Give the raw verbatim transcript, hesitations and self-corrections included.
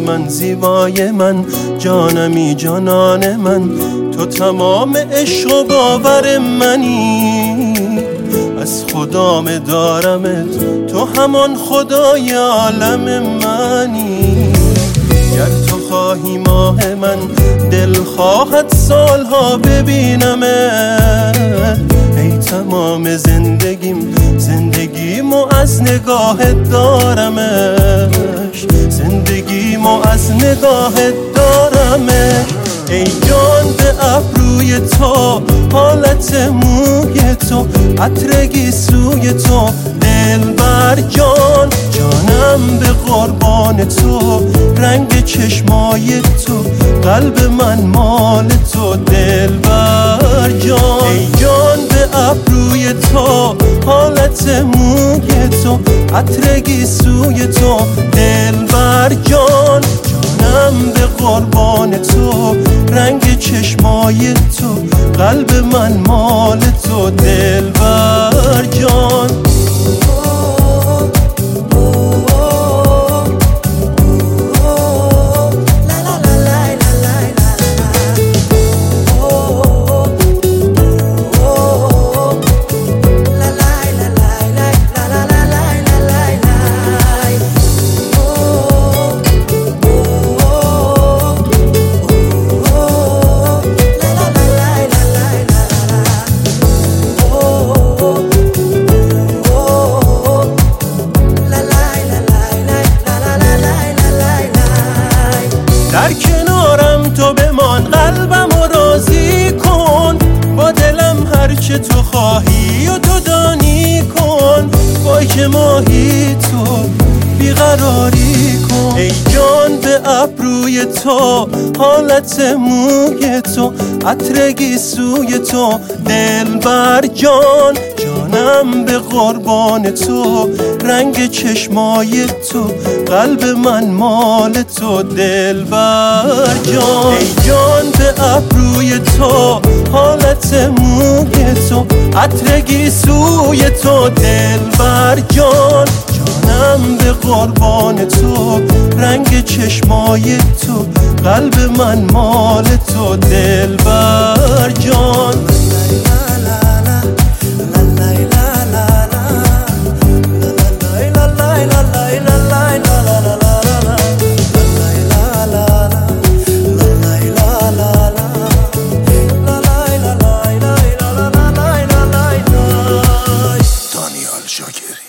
من، زیبای من، جانمی جانان من، تو تمام عشق و باور منی، از خدام دارمت، تو همان خدای عالم منی. گر تو خواهی ماه من، دل خواهد سالها ببینمت، ای تمام زندگیم، زندگیمو از نگاهت دارمش، زندگیمو از نگاهت دارمش. ای جان به ابروی تو، حالت موی تو، عطر گیسوی تو، دلبر جان، جانم به قربان تو، رنگ چشمای تو، قلب من مال تو، دلبر جان. ای جان به ابروی تو، حالت موی تو، عطر گیسوی تو، دلبر جان، جانم به قربان تو، رنگ چشمای تو، قلب من مال تو، دلبر جان. در کنارم تو بمان، قلبم رو راضی کن، با دلم هرچه تو خواهی و تو دانی کن، وای که ماهی تو بیقراری کن. ای جان به ابروی تو، حالت موی تو، عطر گیسوی تو، دلبر جان، جانم به قربان تو، رنگ چشمای تو، قلب من مال تو، دلبر جان. ای جان به ابروی تو، حالت موی تو، عطر گیسوی تو، دلبر جان، جانم به قربان تو، رنگ چشمای تو، قلب من مال تو، دلبر جان. دانیال شاکری.